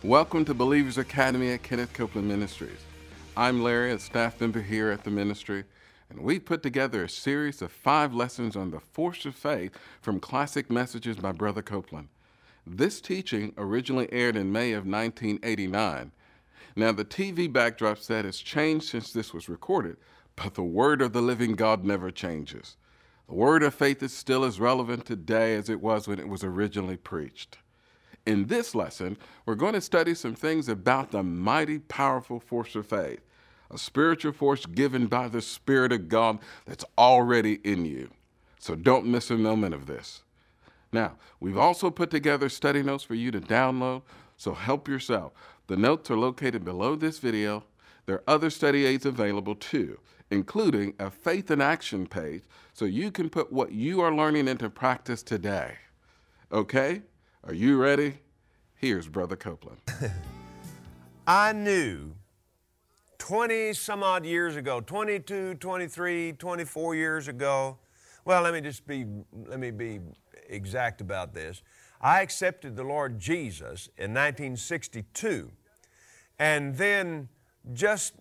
Welcome to Believers Academy at Kenneth Copeland Ministries. I'm Larry, a staff member here at the ministry, and we put together a series of 5 lessons on the force of faith from classic messages by Brother Copeland. This teaching originally aired in May of 1989. Now, the TV backdrop set has changed since this was recorded, but the Word of the living God never changes. The Word of faith is still as relevant today as it was when it was originally preached. In this lesson, we're going to study some things about the mighty, powerful force of faith, a spiritual force given by the Spirit of God that's already in you. So don't miss a moment of this. Now, we've also put together study notes for you to download, so help yourself. The notes are located below this video. There are other study aids available too, including a faith in action page, so you can put what you are learning into practice today. Okay? Are you ready? Here's Brother Copeland. I knew 20 some odd years ago, 22, 23, 24 years ago. Well, let me be exact about this. I accepted the Lord Jesus in 1962. And then just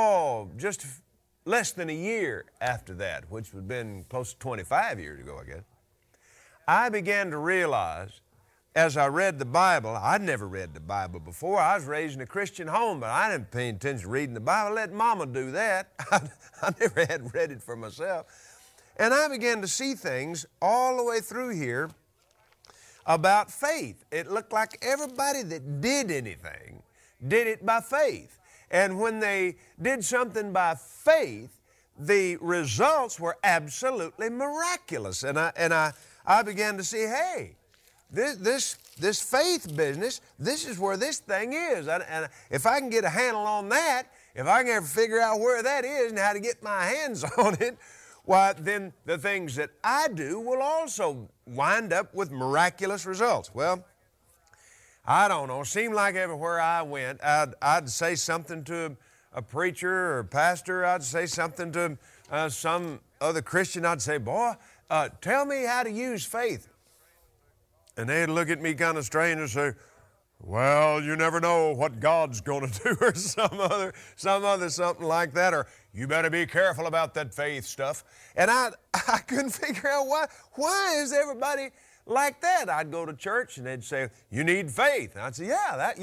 less than a year after that, which would have been close to 25 years ago, I guess, I began to realize as I read the Bible, I'd never read the Bible before. I was raised in a Christian home, but I didn't pay attention to reading the Bible. Let Mama do that. I never had read it for myself. And I began to see things all the way through here about faith. It looked like everybody that did anything did it by faith. And when they did something by faith, the results were absolutely miraculous. And I began to see, hey, this faith business, this is where this thing is. And if I can get a handle on that, if I can ever figure out where that is and how to get my hands on it, why, then the things that I do will also wind up with miraculous results. Well, I don't know. It seemed like everywhere I went, I'd say something to a preacher or a pastor. I'd say something to some other Christian. I'd say, boy, tell me how to use faith. And they'd look at me kind of strange and say, well, you never know what God's going to do, or some other something like that, or you better be careful about that faith stuff. And I couldn't figure out why is everybody like that? I'd go to church and they'd say, you need faith. And I'd say,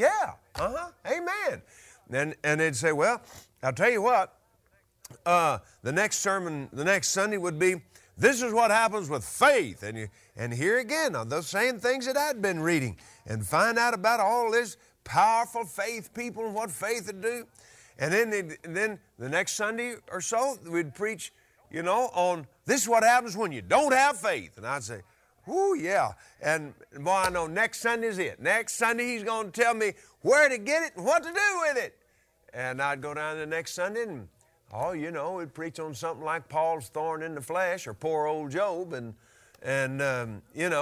amen. And they'd say, well, I'll tell you what, the next sermon, the next Sunday would be, this is what happens with faith. And here again, on those same things that I'd been reading, and find out about all this powerful faith people and what faith would do. And then the next Sunday or so, we'd preach, on this is what happens when you don't have faith. And I'd say, ooh, yeah. And boy, I know next Sunday's it. Next Sunday, he's going to tell me where to get it and what to do with it. And I'd go down the next Sunday and, we'd preach on something like Paul's thorn in the flesh or poor old Job, and then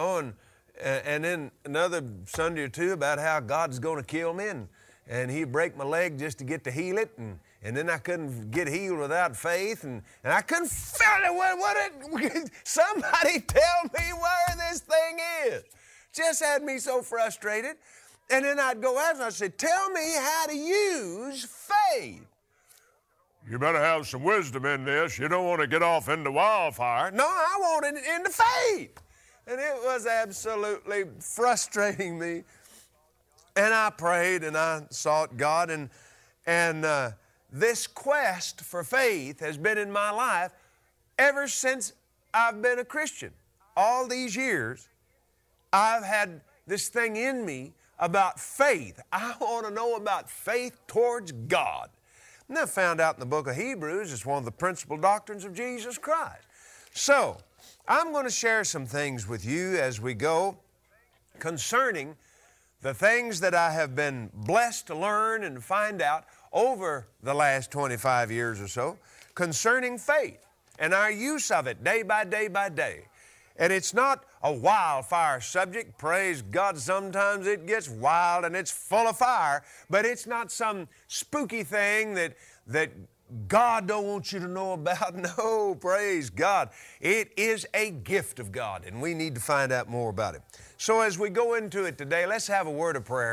another Sunday or two about how God's going to kill me, and he'd break my leg just to get to heal it, and then I couldn't get healed without faith, and I couldn't figure out somebody tell me where this thing is. Just had me so frustrated. And then I'd go after and I'd say, tell me how to use faith. You better have some wisdom in this. You don't want to get off into wildfire. No, I want it into faith. And it was absolutely frustrating me. And I prayed and I sought God. And this quest for faith has been in my life ever since I've been a Christian. All these years, I've had this thing in me about faith. I want to know about faith towards God. And I found out in the book of Hebrews it's one of the principal doctrines of Jesus Christ. So, I'm going to share some things with you as we go concerning the things that I have been blessed to learn and find out over the last 25 years or so concerning faith and our use of it day by day by day. And it's not a wildfire subject. Praise God, sometimes it gets wild and it's full of fire, but it's not some spooky thing that God don't want you to know about. No, praise God. It is a gift of God, and we need to find out more about it. So as we go into it today, let's have a word of prayer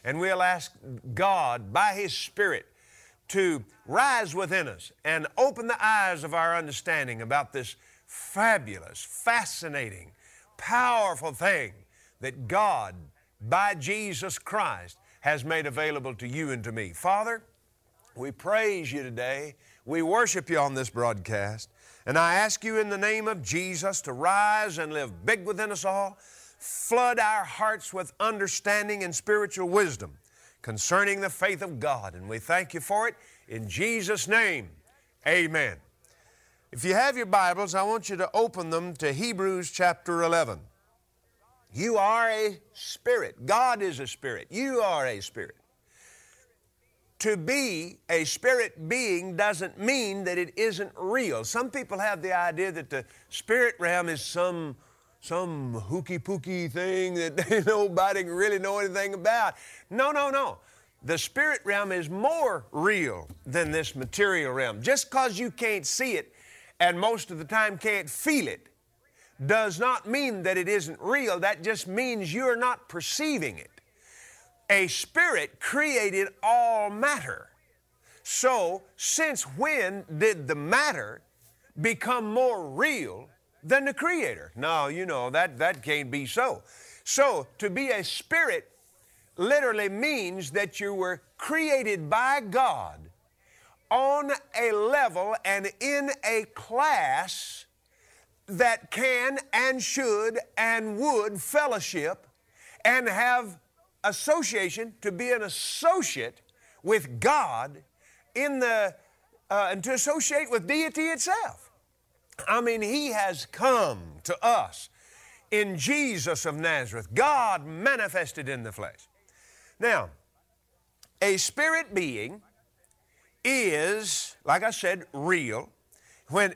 And we'll ask God by His Spirit to rise within us and open the eyes of our understanding about this fabulous, fascinating, powerful thing that God, by Jesus Christ, has made available to you and to me. Father, we praise you today. We worship you on this broadcast. And I ask you in the name of Jesus to rise and live big within us all. Flood our hearts with understanding and spiritual wisdom concerning the faith of God. And we thank you for it. In Jesus' name, amen. If you have your Bibles, I want you to open them to Hebrews chapter 11. You are a spirit. God is a spirit. You are a spirit. To be a spirit being doesn't mean that it isn't real. Some people have the idea that the spirit realm is some hooky-pooky thing that nobody can really know anything about. No, no, no. The spirit realm is more real than this material realm. Just because you can't see it and most of the time can't feel it does not mean that it isn't real. That just means you're not perceiving it. A spirit created all matter. So, since when did the matter become more real than the Creator? No, you know, that can't be so. So, to be a spirit literally means that you were created by God on a level and in a class that can and should and would fellowship and have association, to be an associate with God in the and to associate with deity itself. I mean, He has come to us in Jesus of Nazareth, God manifested in the flesh. Now, a spirit being is, like I said, real. When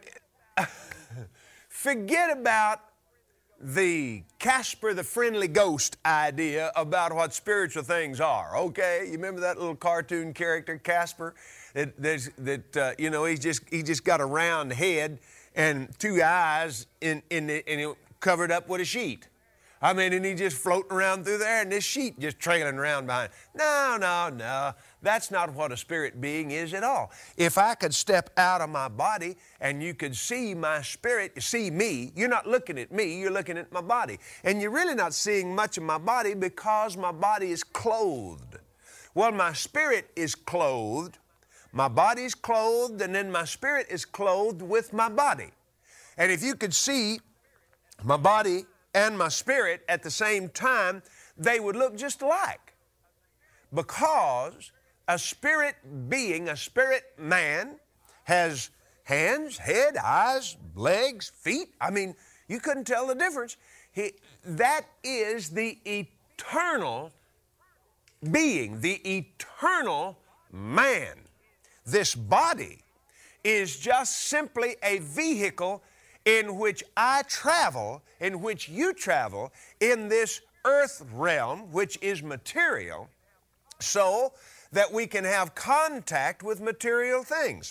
forget about the Casper the Friendly Ghost idea about what spiritual things are, okay? You remember that little cartoon character, Casper? You know, he just got a round head and two eyes and covered up with a sheet. I mean, and he just floating around through there and this sheet just trailing around behind. No, no, no. That's not what a spirit being is at all. If I could step out of my body and you could see my spirit, see me, you're not looking at me, you're looking at my body. And you're really not seeing much of my body because my body is clothed. Well, my spirit is clothed, my body is clothed, and then my spirit is clothed with my body. And if you could see my body and my spirit at the same time, they would look just alike. Because a spirit being, a spirit man, has hands, head, eyes, legs, feet. I mean, you couldn't tell the difference. That is the eternal being, the eternal man. This body is just simply a vehicle in which I travel, in which you travel, in this earth realm, which is material, so that we can have contact with material things.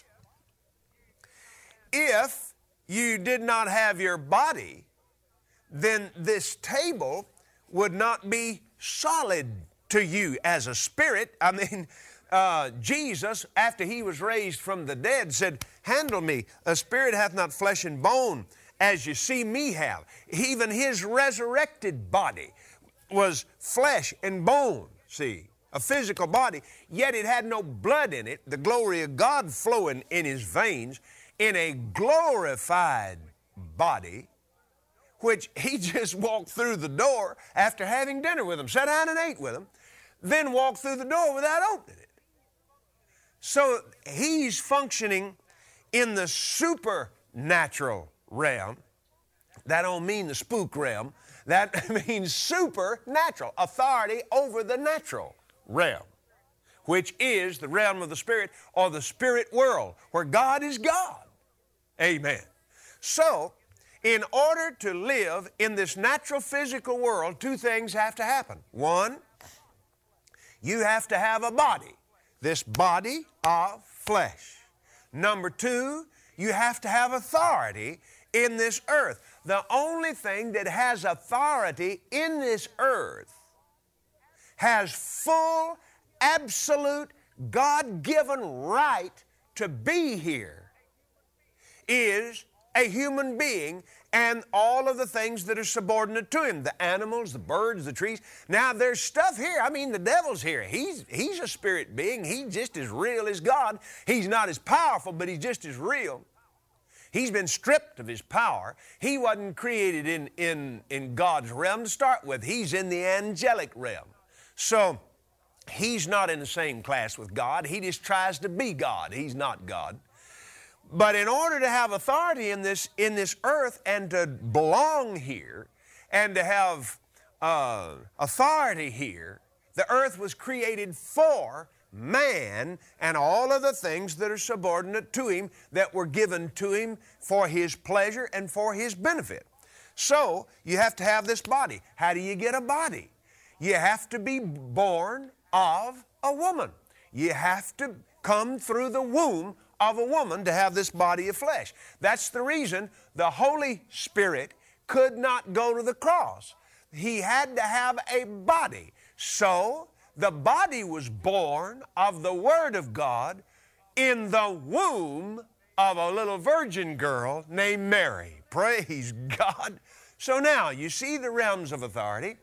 If you did not have your body, then this table would not be solid to you as a spirit. I mean, Jesus, after He was raised from the dead, said, "Handle me, a spirit hath not flesh and bone, as you see me have." Even His resurrected body was flesh and bone, see, a physical body, yet it had no blood in it, the glory of God flowing in His veins, in a glorified body, which He just walked through the door after having dinner with them, sat down and ate with them, then walked through the door without opening it. So He's functioning in the supernatural realm. That don't mean the spook realm. That means supernatural, authority over the natural realm, which is the realm of the spirit, or the spirit world, where God is God. Amen. So, in order to live in this natural physical world, two things have to happen. One, you have to have a body, this body of flesh. Number two, you have to have authority in this earth. The only thing that has authority in this earth has full, absolute, God-given right to be here is a human being and all of the things that are subordinate to him, the animals, the birds, the trees. Now, there's stuff here. I mean, the devil's here. He's a spirit being. He's just as real as God. He's not as powerful, but he's just as real. He's been stripped of his power. He wasn't created in God's realm to start with. He's in the angelic realm. So, he's not in the same class with God. He just tries to be God. He's not God. But in order to have authority in this earth and to belong here and to have authority here, the earth was created for man and all of the things that are subordinate to him that were given to him for his pleasure and for his benefit. So you have to have this body. How do you get a body? You have to be born of a woman. You have to come through the womb of a woman to have this body of flesh. That's the reason the Holy Spirit could not go to the cross. He had to have a body. So the body was born of the Word of God in the womb of a little virgin girl named Mary. Praise God. So now you see the realms of authority.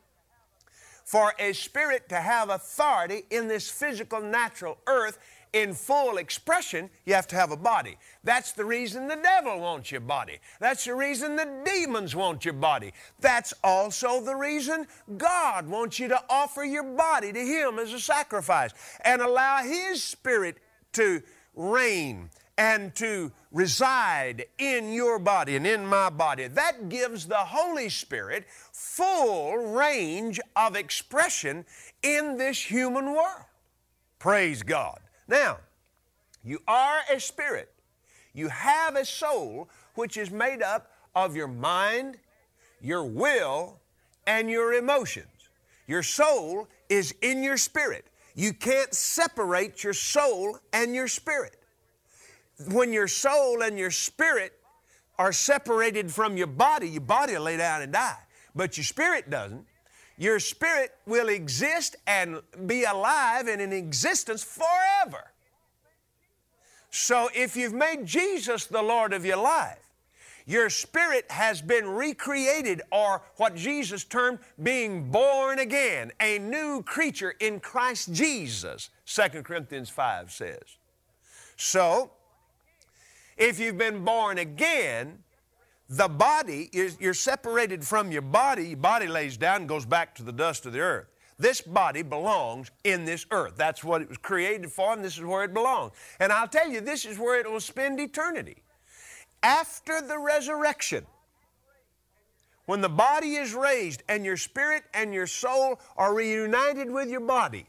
For a spirit to have authority in this physical, natural earth in full expression, you have to have a body. That's the reason the devil wants your body. That's the reason the demons want your body. That's also the reason God wants you to offer your body to Him as a sacrifice and allow His Spirit to reign and to reside in your body and in my body. That gives the Holy Spirit full range of expression in this human world. Praise God. Now, you are a spirit. You have a soul which is made up of your mind, your will, and your emotions. Your soul is in your spirit. You can't separate your soul and your spirit. When your soul and your spirit are separated from your body will lay down and die. But your spirit doesn't. Your spirit will exist and be alive and in existence forever. So if you've made Jesus the Lord of your life, your spirit has been recreated, or what Jesus termed being born again, a new creature in Christ Jesus, 2 Corinthians 5 says. So, if you've been born again, the body, you're separated from your body lays down and goes back to the dust of the earth. This body belongs in this earth. That's what it was created for, and this is where it belongs. And I'll tell you, this is where it will spend eternity. After the resurrection, when the body is raised and your spirit and your soul are reunited with your body,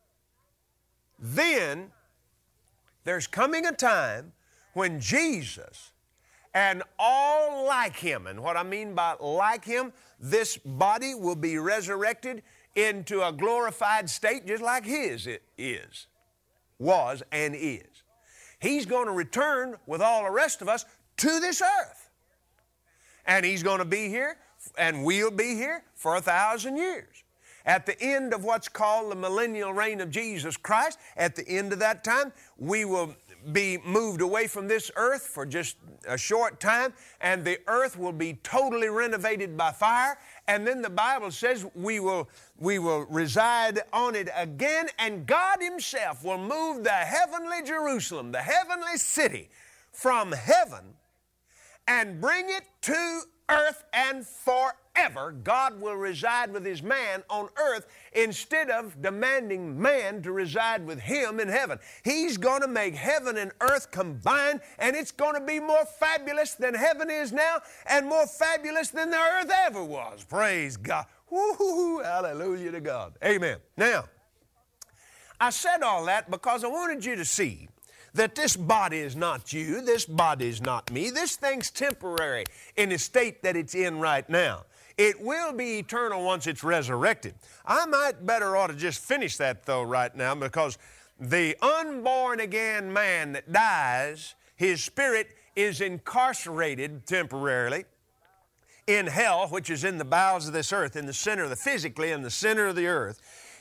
then there's coming a time when Jesus and all like Him, and what I mean by like Him, this body will be resurrected into a glorified state just like His was and is. He's going to return with all the rest of us to this earth. And He's going to be here, and we'll be here for 1,000 years. At the end of what's called the millennial reign of Jesus Christ, at the end of that time, we will be moved away from this earth for just a short time, and the earth will be totally renovated by fire. And then the Bible says we will reside on it again, and God Himself will move the heavenly Jerusalem, the heavenly city, from heaven and bring it to earth, and forever God will reside with His man on earth instead of demanding man to reside with Him in heaven. He's going to make heaven and earth combine, and it's going to be more fabulous than heaven is now and more fabulous than the earth ever was. Praise God. Woo-hoo-hoo. Hallelujah to God. Amen. Now, I said all that because I wanted you to see that this body is not you, this body is not me. This thing's temporary in the state that it's in right now. It will be eternal once it's resurrected. I might better ought to just finish that though right now, because the unborn again man that dies, his spirit is incarcerated temporarily in hell, which is in the bowels of this earth, physically in the center of the earth.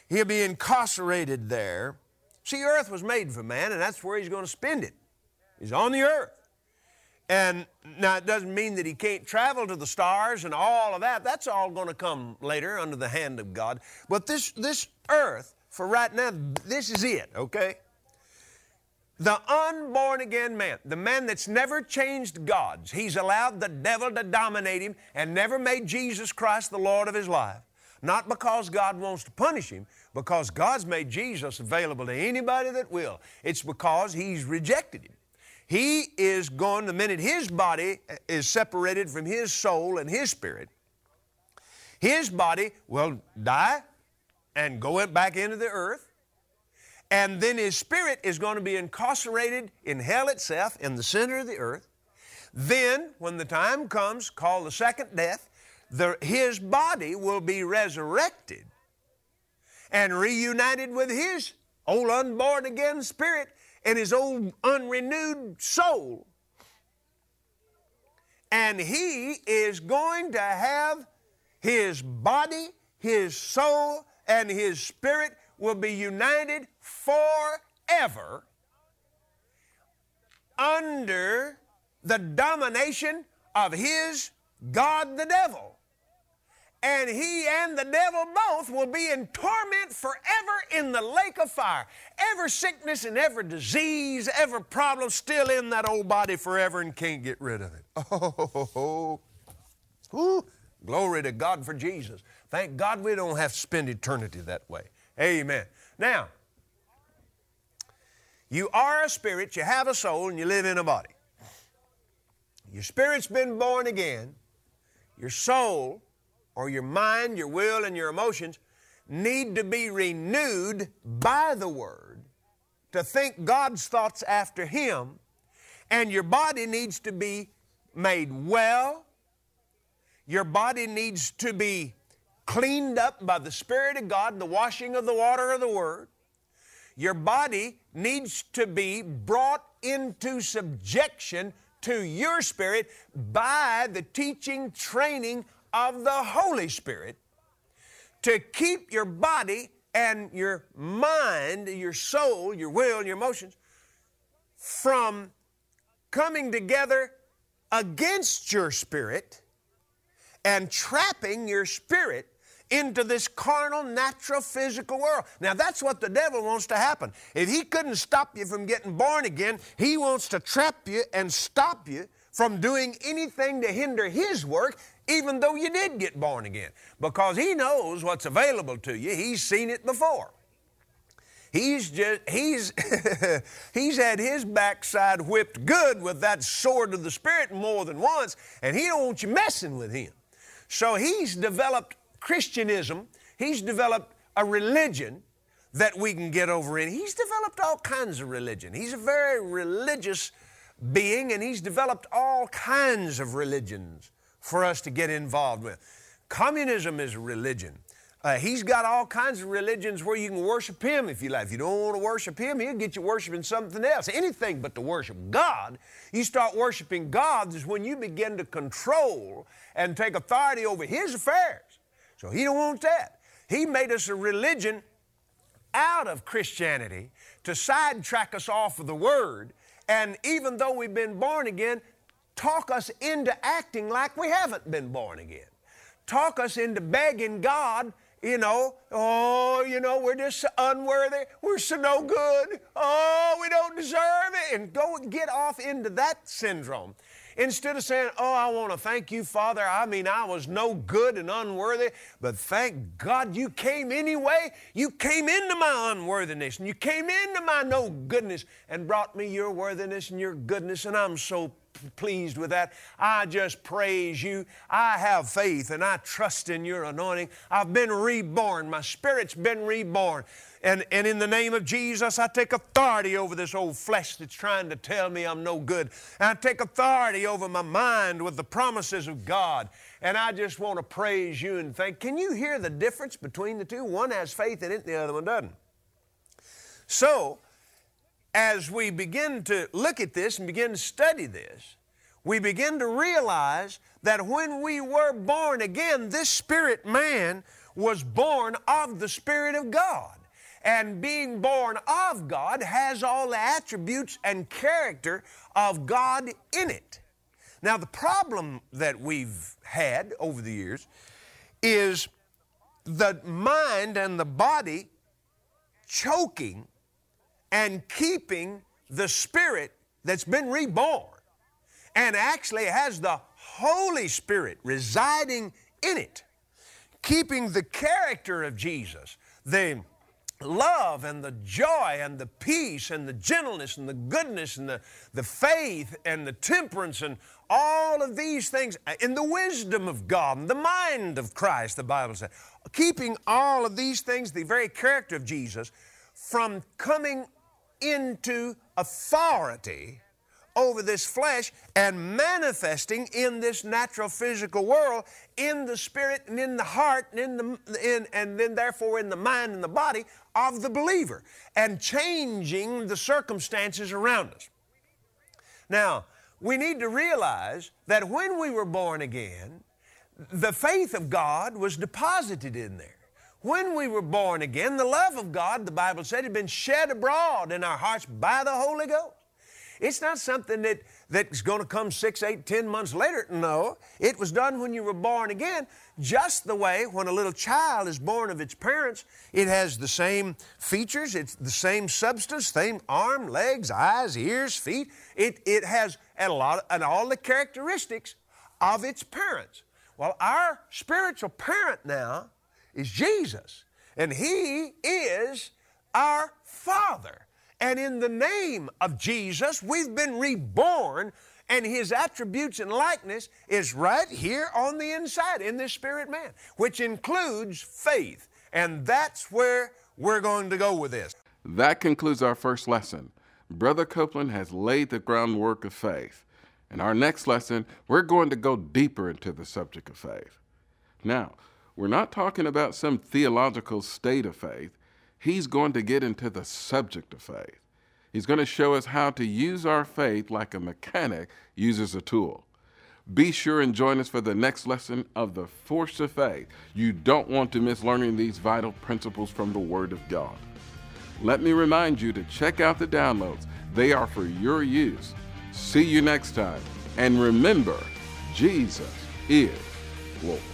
He'll be incarcerated there. See, earth was made for man, and that's where he's going to spend it. He's on the earth. And now it doesn't mean that he can't travel to the stars and all of that. That's all going to come later under the hand of God. But this earth, for right now, this is it, okay? The unborn again man, the man that's never changed gods, he's allowed the devil to dominate him and never made Jesus Christ the Lord of his life. Not because God wants to punish him, because God's made Jesus available to anybody that will. It's because he's rejected him. He is going, the minute his body is separated from his soul and his spirit, his body will die and go back into the earth. And then his spirit is going to be incarcerated in hell itself, in the center of the earth. Then, when the time comes, called the second death, his body will be resurrected and reunited with his old unborn again spirit and his old unrenewed soul. And he is going to have his body, his soul, and his spirit will be united forever under the domination of his God the devil. And he and the devil both will be in torment forever in the lake of fire. Every sickness and every disease, every problem still in that old body forever and can't get rid of it. Oh, ooh, glory to God for Jesus. Thank God we don't have to spend eternity that way. Amen. Now, you are a spirit, you have a soul, and you live in a body. Your spirit's been born again. Your soul, or your mind, your will, and your emotions need to be renewed by the Word to think God's thoughts after Him, and your body needs to be made well. Your body needs to be cleaned up by the Spirit of God, the washing of the water of the Word. Your body needs to be brought into subjection to your spirit by the teaching, training of the Holy Spirit to keep your body and your mind, your soul, your will, and your emotions from coming together against your spirit and trapping your spirit into this carnal, natural, physical world. Now, that's what the devil wants to happen. If he couldn't stop you from getting born again, he wants to trap you and stop you from doing anything to hinder his work, even though you did get born again, because he knows what's available to you. He's seen it before. He's had his backside whipped good with that sword of the Spirit more than once, and he don't want you messing with him. So he's developed Christianism. He's developed a religion that we can get over in. He's developed all kinds of religion. He's a very religious being, and he's developed all kinds of religions for us to get involved with. Communism is a religion. He's got all kinds of religions where you can worship him if you like. If you don't want to worship him, he'll get you worshiping something else. Anything but to worship God. You start worshiping God is when you begin to control and take authority over his affairs. So he don't want that. He made us a religion out of Christianity to sidetrack us off of the Word, and even though we've been born again, talk us into acting like we haven't been born again. Talk us into begging God, we're just so unworthy, we're so no good, we don't deserve it, and go get off into that syndrome. Instead of saying, I want to thank you, Father. I was no good and unworthy, but thank God you came anyway. You came into my unworthiness, and you came into my no goodness and brought me your worthiness and your goodness, and I'm so pleased with that. I just praise you. I have faith, and I trust in your anointing. I've been reborn. My spirit's been reborn. And in the name of Jesus, I take authority over this old flesh that's trying to tell me I'm no good. And I take authority over my mind with the promises of God. And I just want to praise you and thank. Can you hear the difference between the two? One has faith in it, and the other one doesn't. So, as we begin to look at this and begin to study this, we begin to realize that when we were born again, this spirit man was born of the Spirit of God. And being born of God has all the attributes and character of God in it. Now, the problem that we've had over the years is the mind and the body choking and keeping the spirit that's been reborn and actually has the Holy Spirit residing in it, keeping the character of Jesus, the love and the joy and the peace and the gentleness and the goodness and the faith and the temperance and all of these things in the wisdom of God and the mind of Christ, the Bible says. Keeping all of these things, the very character of Jesus, from coming into authority over this flesh and manifesting in this natural physical world in the spirit and in the heart and and then therefore in the mind and the body of the believer and changing the circumstances around us. Now, we need to realize that when we were born again, the faith of God was deposited in there. When we were born again, the love of God, the Bible said, had been shed abroad in our hearts by the Holy Ghost. It's not something that's going to come 6, 8, 10 months later. No, it was done when you were born again, just the way when a little child is born of its parents, it has the same features, it's the same substance, same arm, legs, eyes, ears, feet. It has all the characteristics of its parents. Well, our spiritual parent now is Jesus, and He is our Father. And in the name of Jesus, we've been reborn, and His attributes and likeness is right here on the inside in this spirit man, which includes faith. And that's where we're going to go with this. That concludes our first lesson. Brother Copeland has laid the groundwork of faith. In our next lesson, we're going to go deeper into the subject of faith. Now, we're not talking about some theological state of faith. He's going to get into the subject of faith. He's going to show us how to use our faith like a mechanic uses a tool. Be sure and join us for the next lesson of the Force of Faith. You don't want to miss learning these vital principles from the Word of God. Let me remind you to check out the downloads. They are for your use. See you next time. And remember, Jesus is Lord.